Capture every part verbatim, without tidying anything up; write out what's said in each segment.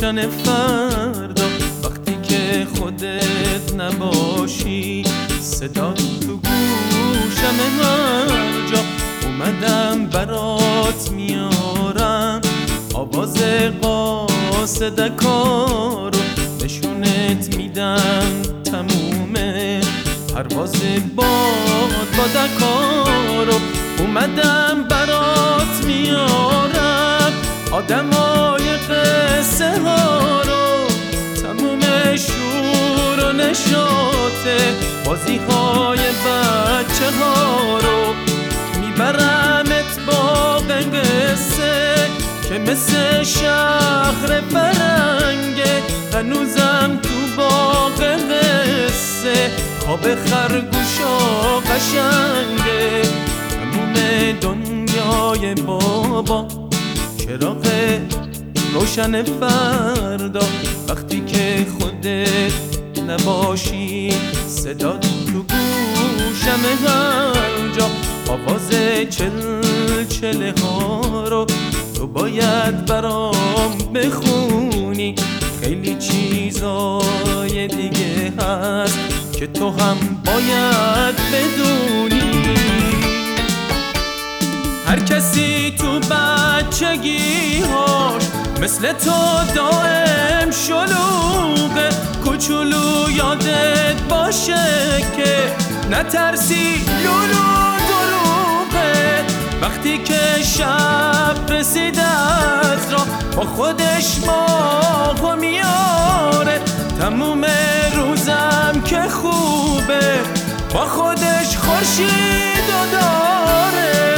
روشن فردا وقتی که خودت نباشی، صدا تو گوشم هر جا. اومدم برات میارم آواز قاصدکا رو، نشونت میدم تمومه پرواز باد بادکا رو. اومدم برات میارم آدمای قصه ها رو، تموم شور و نشاطه بازی های بچه ها رو. میبرمت باغ قصه که مثل شهر فرنگه، هنوزم تو باغ قصه خواب خرگوشا قشنگه. تموم دنیای بابا چراغ روشن فردا وقتی که خودت نباشی، صدا تو گوشم هر جا. آواز چل چله ها رو تو باید برام بخونی، خیلی چیزای دیگه هست که تو هم باید بدونی. هر کسی تو بچگیهاش مثل تو دائم شلوغه، کوچولو یادت باشه که نترسی لولو دروغه. وقتی که شب رسید از راه با خودش ماهو میاره، تموم روزم که خوبه با خودش خورشیدو داره.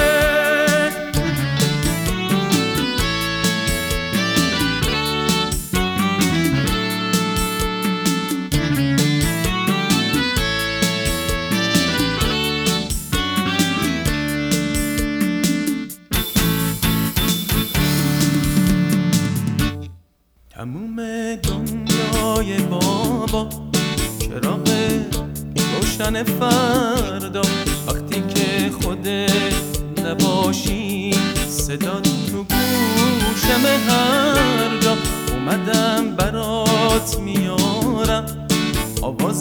تموم دنیای بابا چراغ روشن فردا وقتی که خودت نباشی، صدا تو گوشم هر جا. اومدم برات میارم آواز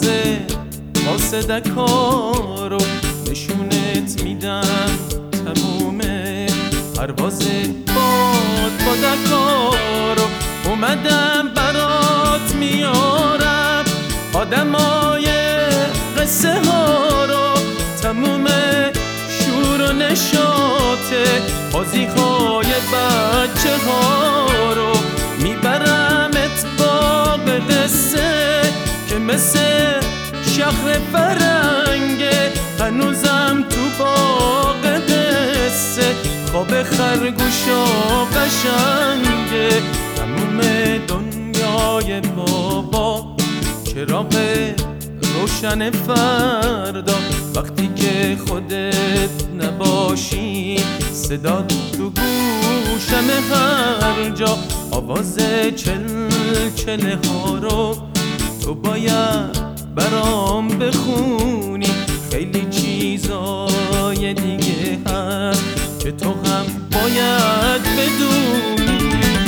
قاصدکا رو، نشونت میدم تمومه پرواز باد بادکا رو. اومدم برات میارم آدمای قصه ها رو، تموم شور و نشاطه بازی های بچه ها رو. میبرمت باغ قصه که مثل شهر فرنگه، هنوزم تو باغ قصه خواب خرگوشا قشنگه. تموم دنیای بابا چراغ روشن فردا وقتی که خودت نباشی، صدا تو گوشم هر جا. آواز چل چله ها رو تو باید برام بخونی، خیلی چیزای دیگه هست که تو هم باید بدونی.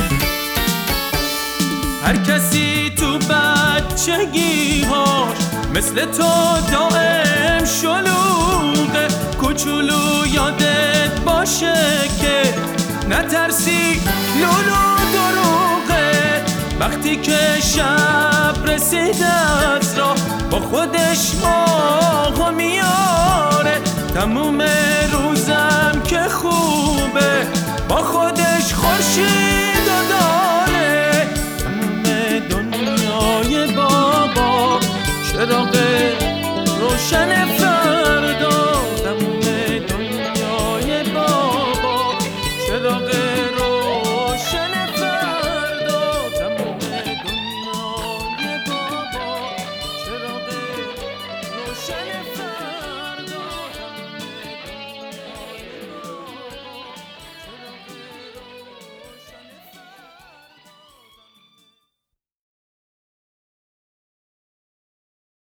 هر کسی تو بچگیهاش مثل تو دائم شلوغه، کوچولو یادت باشه که نترسی لولو دروغه. وقتی که شب رسید از راه با خودش ماهو میاره، تموم روزم که خوبه با خودش خورشید